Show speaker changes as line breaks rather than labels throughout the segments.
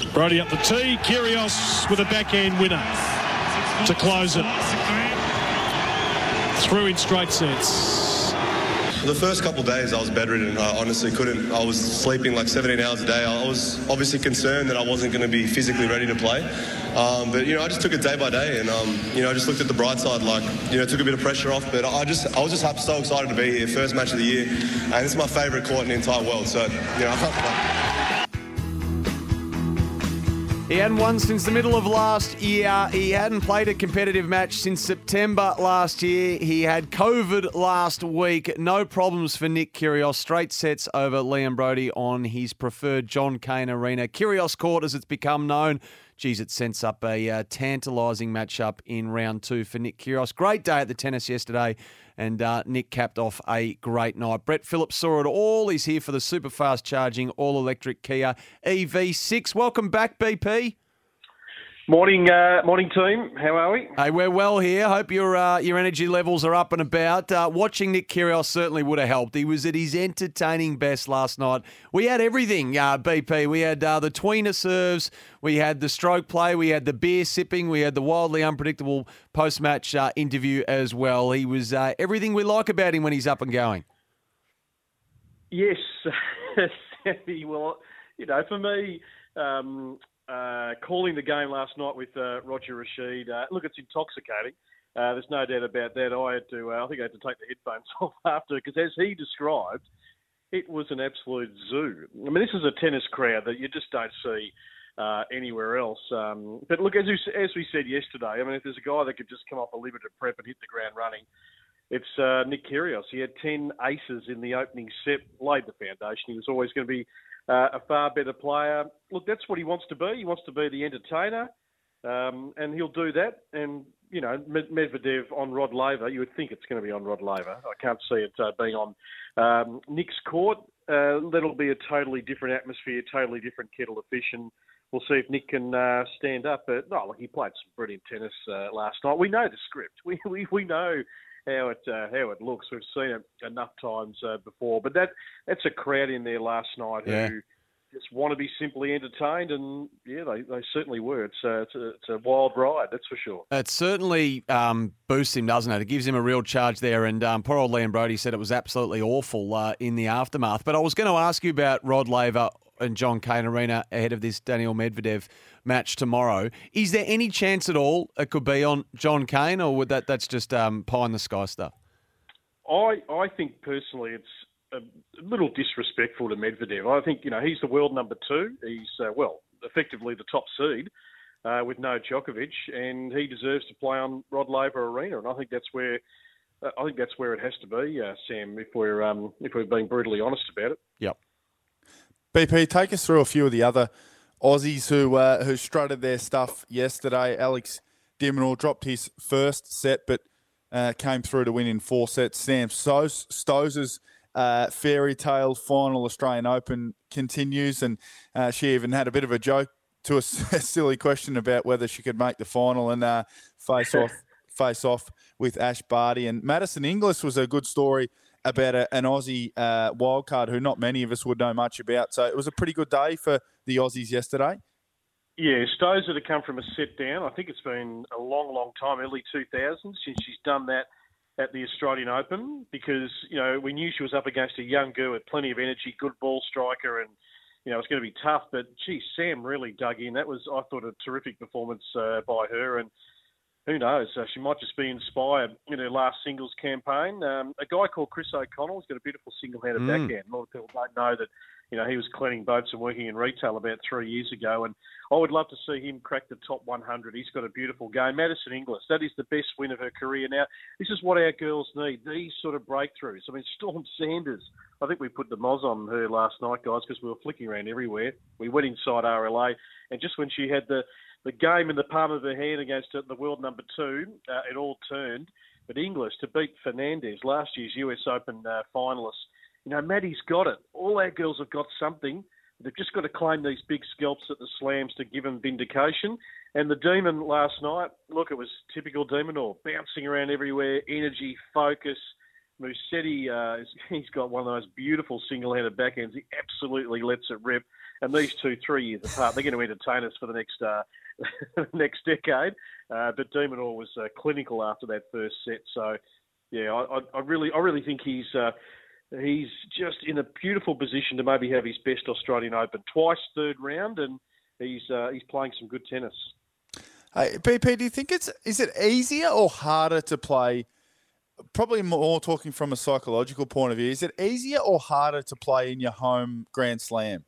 Brody up the tee. Kyrgios with a backhand winner to close it. Through in straight sets.
The first couple of days I was bedridden. I honestly couldn't. I was sleeping like 17 hours a day. I was obviously concerned that I wasn't going to be physically ready to play. But, I just took it day by day and, I just looked at the bright side, took a bit of pressure off. But I was just so excited to be here. First match of the year. And it's my favourite court in the entire world. So, I can't complain.
He hadn't won since the middle of last year. He hadn't played a competitive match since September last year. He had COVID last week. No problems for Nick Kyrgios. Straight sets over Liam Brody on his preferred John Cain Arena. Kyrgios Court, as it's become known. Geez, it sends up a tantalising matchup in round 2 for Nick Kyrgios. Great day at the tennis yesterday, and Nick capped off a great night. Brett Phillips saw it all. He's here for the super fast charging all-electric Kia EV6. Welcome back, BP.
Morning team. How are we?
Hey, we're well here. Hope your energy levels are up and about. Watching Nick Kyrgios certainly would have helped. He was at his entertaining best last night. We had everything, BP. We had the tweener serves. We had the stroke play. We had the beer sipping. We had the wildly unpredictable post-match interview as well. He was everything we like about him when he's up and going.
Yes. Well, for me... calling the game last night with Roger Rashid. Look, it's intoxicating. There's no doubt about that. I think I had to take the headphones off after, because as he described, it was an absolute zoo. I mean, this is a tennis crowd that you just don't see anywhere else. But look, as we said yesterday, I mean, if there's a guy that could just come off a limited prep and hit the ground running, it's Nick Kyrgios. He had 10 aces in the opening set, laid the foundation. He was always going to be a far better player. Look, that's what he wants to be. He wants to be the entertainer, and he'll do that. And, Medvedev on Rod Laver, you would think it's going to be on Rod Laver. I can't see it being on Nick's court. That'll be a totally different atmosphere, totally different kettle of fish, and we'll see if Nick can stand up. But, he played some brilliant tennis last night. We know the script. We know how it looks. We've seen it enough times before. But that's a crowd in there last night who just want to be simply entertained, and they certainly were. It's a wild ride, that's for sure.
It certainly boosts him, doesn't it? It gives him a real charge there. And poor old Liam Brody said it was absolutely awful in the aftermath. But I was going to ask you about Rod Laver and John Cain Arena ahead of this Daniil Medvedev match tomorrow. Is there any chance at all it could be on John Cain, or would that's just pie in the sky stuff?
I think personally it's a little disrespectful to Medvedev. I think, he's the world number 2. He's, effectively the top seed with no Djokovic, and he deserves to play on Rod Laver Arena. And I think that's where it has to be, Sam, if we're being brutally honest about it.
Yep.
BP, take us through a few of the other Aussies who strutted their stuff yesterday. Alex de Minaur dropped his first set, but came through to win in 4 sets. Sam Stosur's fairy tale final Australian Open continues, and she even had a bit of a joke to a silly question about whether she could make the final and face off with Ash Barty. And Madison Inglis was a good story about an Aussie wildcard who not many of us would know much about. So it was a pretty good day for the Aussies yesterday.
Yeah, Stosur to come from a set down. I think it's been a long, long time, early 2000s, since she's done that at the Australian Open, because, we knew she was up against a young girl with plenty of energy, good ball striker, and, it's going to be tough. But, gee, Sam really dug in. That was, I thought, a terrific performance by her, and who knows? She might just be inspired in her last singles campaign. A guy called Chris O'Connell has got a beautiful single-handed backhand. A lot of people don't know that, he was cleaning boats and working in retail about 3 years ago. And I would love to see him crack the top 100. He's got a beautiful game. Madison Inglis, that is the best win of her career. Now, this is what our girls need, these sort of breakthroughs. I mean, Storm Sanders, I think we put the moz on her last night, guys, because we were flicking around everywhere. We went inside RLA, and just when she had the game in the palm of her hand against the world number 2, it all turned. But Inglis to beat Fernandez, last year's US Open finalist, Maddie's got it. All our girls have got something. They've just got to claim these big scalps at the slams to give them vindication. And the Demon last night, look, it was typical de Minaur, bouncing around everywhere, energy, focus. Musetti, he's got one of those beautiful single-handed backhands. He absolutely lets it rip. And these 2-3 years apart, they're going to entertain us for the next next decade. But de Minaur was clinical after that first set. So, yeah, I really think he's just in a beautiful position to maybe have his best Australian Open twice, third round, and he's playing some good tennis.
Hey, BP, do you think is it easier or harder to play? Probably more talking from a psychological point of view. Is it easier or harder to play in your home Grand Slam?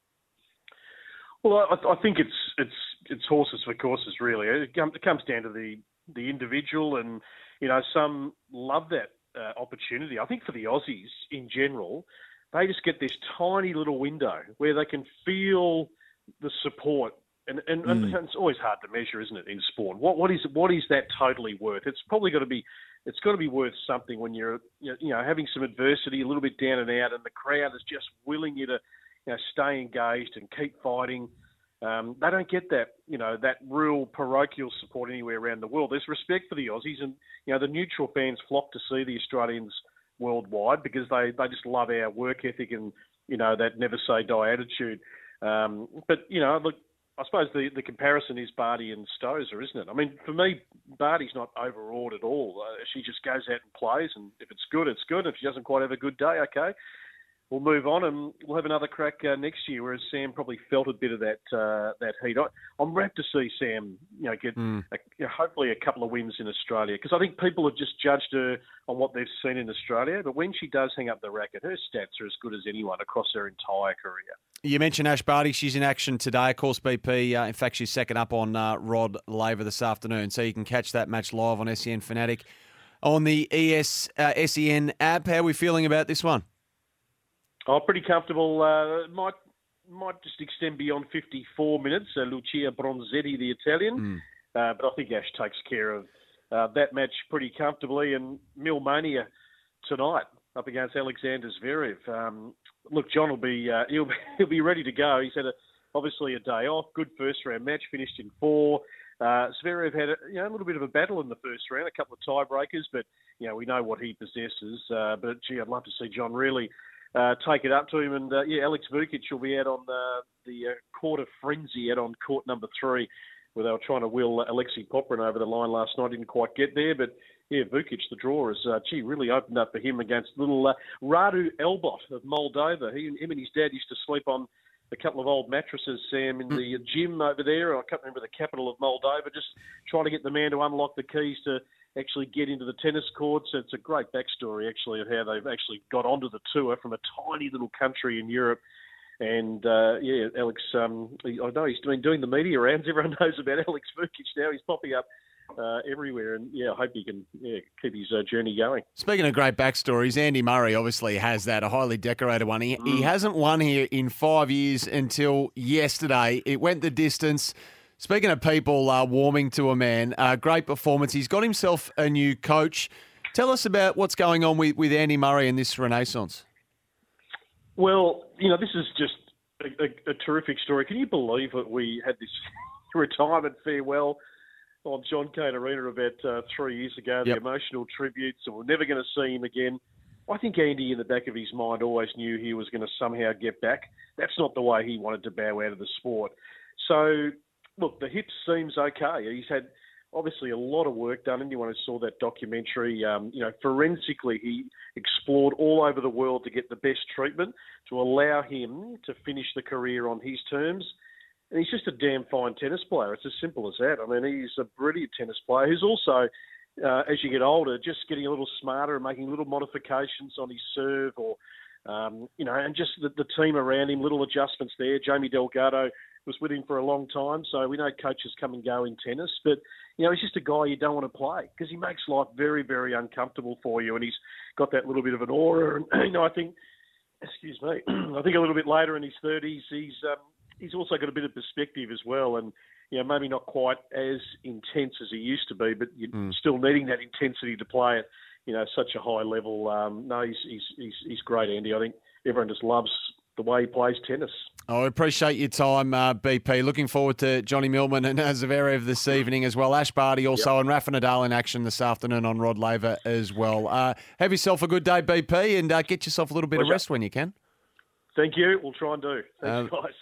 Well, I think it's horses for courses, really. It comes down to the individual, and some love that opportunity. I think for the Aussies in general, they just get this tiny little window where they can feel the support, and it's always hard to measure, isn't it, in sport? What is that totally worth? It's probably got to be. It's got to be worth something when you're having some adversity, a little bit down and out, and the crowd is just willing you to stay engaged and keep fighting. They don't get that, that real parochial support anywhere around the world. There's respect for the Aussies, and the neutral fans flock to see the Australians worldwide because they just love our work ethic and that never say die attitude. But look, I suppose the comparison is Barty and Stosur, isn't it? I mean, for me, Barty's not overawed at all. She just goes out and plays, and if it's good, it's good. If she doesn't quite have a good day, okay, we'll move on and we'll have another crack next year. Whereas Sam probably felt a bit of that heat. I'm rapt to see Sam, get hopefully a couple of wins in Australia, because I think people have just judged her on what they've seen in Australia. But when she does hang up the racket, her stats are as good as anyone across her entire career.
You mentioned Ash Barty. She's in action today. Of course, BP, in fact, she's second up on Rod Laver this afternoon. So you can catch that match live on SEN Fanatic on the SEN app. How are we feeling about this one?
Oh, pretty comfortable. Might just extend beyond 54 minutes. Lucia Bronzetti, the Italian. But I think Ash takes care of that match pretty comfortably. And Milmania tonight up against Alexander Zverev. Look, John will be he'll be ready to go. He's had obviously a day off. Good first round match, finished in 4. Zverev had a little bit of a battle in the first round, a couple of tiebreakers, but we know what he possesses. But gee, I'd love to see John really take it up to him. And Alex Vukic will be out on the court of frenzy, out on court number 3, where they were trying to wheel Alexei Popyrin over the line last night. Didn't quite get there, but Vukic, the draw, has really opened up for him against little Radu Elbot of Moldova. Him and his dad used to sleep on a couple of old mattresses, Sam, in the gym over there. I can't remember the capital of Moldova. Just trying to get the man to unlock the keys to actually get into the tennis courts. It's a great backstory, actually, of how they've actually got onto the tour from a tiny little country in Europe. And, Alex, I know he's been doing the media rounds. Everyone knows about Alex Vukic now. He's popping up everywhere. And, I hope he can keep his journey going.
Speaking of great backstories, Andy Murray obviously has that, a highly decorated one. He hasn't won here in 5 years until yesterday. It went the distance. Speaking of people warming to a man, great performance. He's got himself a new coach. Tell us about what's going on with Andy Murray in this renaissance.
Well, this is just a terrific story. Can you believe that we had this retirement farewell on John Cain Arena about 3 years ago, the emotional tributes, and we're never going to see him again? I think Andy, in the back of his mind, always knew he was going to somehow get back. That's not the way he wanted to bow out of the sport. So, look, the hip seems okay. He's had obviously a lot of work done. Anyone who saw that documentary, forensically, he explored all over the world to get the best treatment to allow him to finish the career on his terms. And he's just a damn fine tennis player. It's as simple as that. I mean, he's a brilliant tennis player who's also, as you get older, just getting a little smarter and making little modifications on his serve or, and just the team around him, little adjustments there. Jamie Delgado was with him for a long time, so we know coaches come and go in tennis. But, he's just a guy you don't want to play because he makes life very, very uncomfortable for you, and he's got that little bit of an aura. And, I think a little bit later in his 30s, he's also got a bit of perspective as well, and maybe not quite as intense as he used to be, but you're still needing that intensity to play at such a high level. No, he's great, Andy. I think everyone just loves the way he plays tennis. I
appreciate your time, BP. Looking forward to Johnny Millman and Zverev this evening as well. Ash Barty also, and Rafa Nadal in action this afternoon on Rod Laver as well. Have yourself a good day, BP, and get yourself a little bit of rest when you can.
Thank you. We'll try and do. Thanks, guys.